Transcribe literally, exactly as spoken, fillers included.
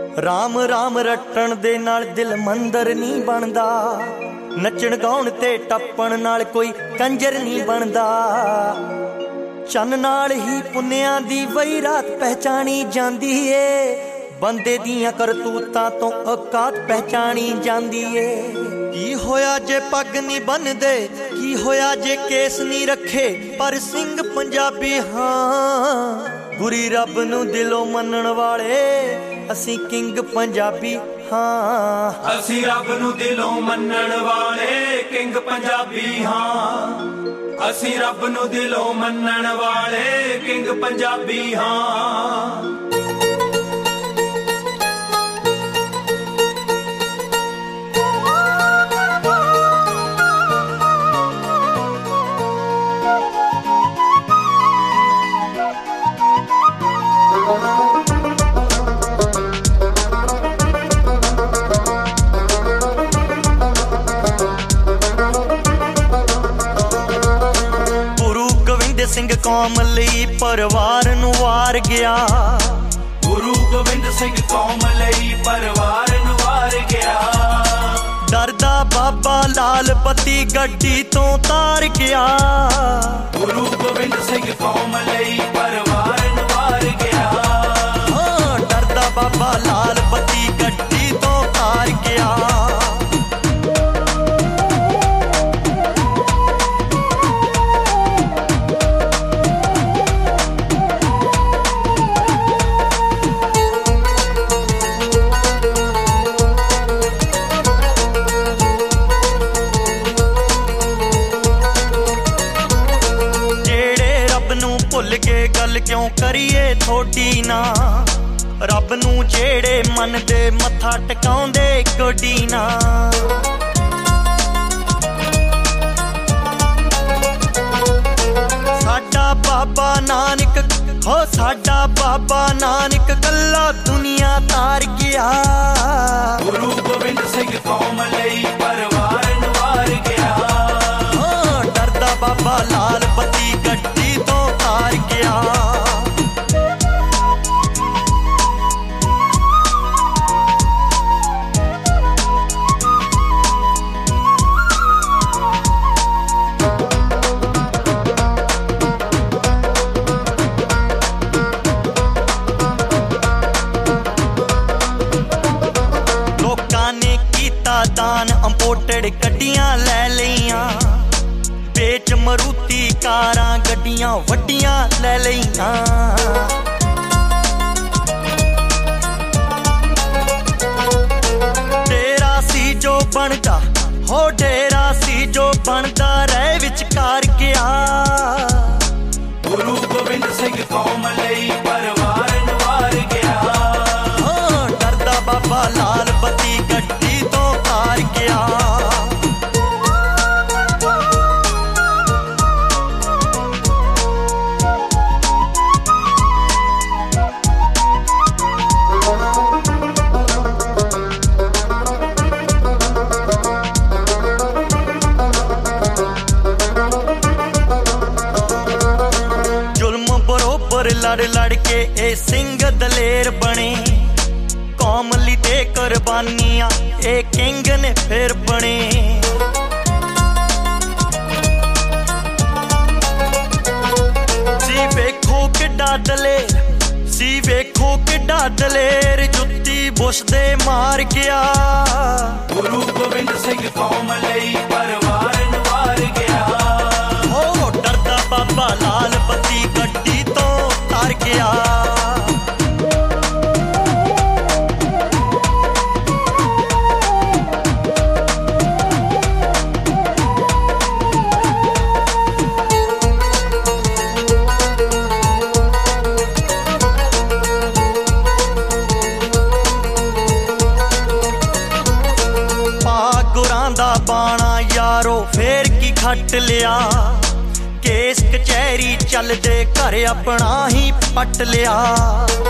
राम राम रटण दे नाल दिल मंदर नहीं बनदा, नचण गाउण ते टप्पण नाल कोई कंजर नहीं बनदा। चन नाल ही पुन्नियां दी वही रात पहचानी जांदी ए, बंदे दियां करतूतां तो औकात पहचानी जांदी ए। की होया जे पग नहीं बनदे, की होया जे केस नहीं रखे, पर सिंह पंजाबी हाँ। बुरी रब नू दिलों मनण वाले असी किंग पंजाबी हाँ। असी रब नू दिलों मनण वाले किंग पंजाबी हाँ। असी रब नू दिलों मनण वाले किंग पंजाबी हाँ। सिंह कौम लई परिवार नू वार गया। गुरु गोबिंद सिंह कौम लई परिवार नू वार गया। डरदा बाबा लाल पति गड्डी तो तार गया। गुरु गोबिंद सिंह कौम लई परिवार नू वार गया। हाँ डरदा बाबा लाल पति गड्डी तो तार गया। भुल के गल क्यों करिए थोड़ी ना, रब नू जेड़े मन दे मत्था टिकाउंदे कोडी ना। साडा बाबा नानक हो साडा बाबा नानक कल्ला दुनिया तार गया। गुरु गोबिंद सिंह कौम लई परिवार नू वार गया। हाँ डरदा बाबा लाल पति गड्डी तो तार गया। लोकां ने कीता दान इंपोर्टेड गड्डियां लै लियां, बेच मरूती कारां गड्डियां वड्डियां लै लईयां। डेरा सी जो बनदा हो डेरा सी जो बनदा रह विचकार गया। गुरु गोबिंद सिंह कौम लई परिवार नू वार गया। हाँ डरदा बाबा लाल पति गड्डी तो तार गया। लड़ लड़ के ए सिंह दलेर बने, कौम ली दे कुर्बानियां ए किंग ने फिर बने। सी वेखो किड्डा दलेर सी वेखो किड्डा दलेर जुत्ती बुश दे मार गया। गुरु गोबिंद सिंह कौम लई परिवार नू वार गया। हो डरदा बाबा लाल पति गड्डी तो तार गया। दा बाणा यारो फेर की खट लिया, केस कचहरी चलदे घर अपना ही पट लिया।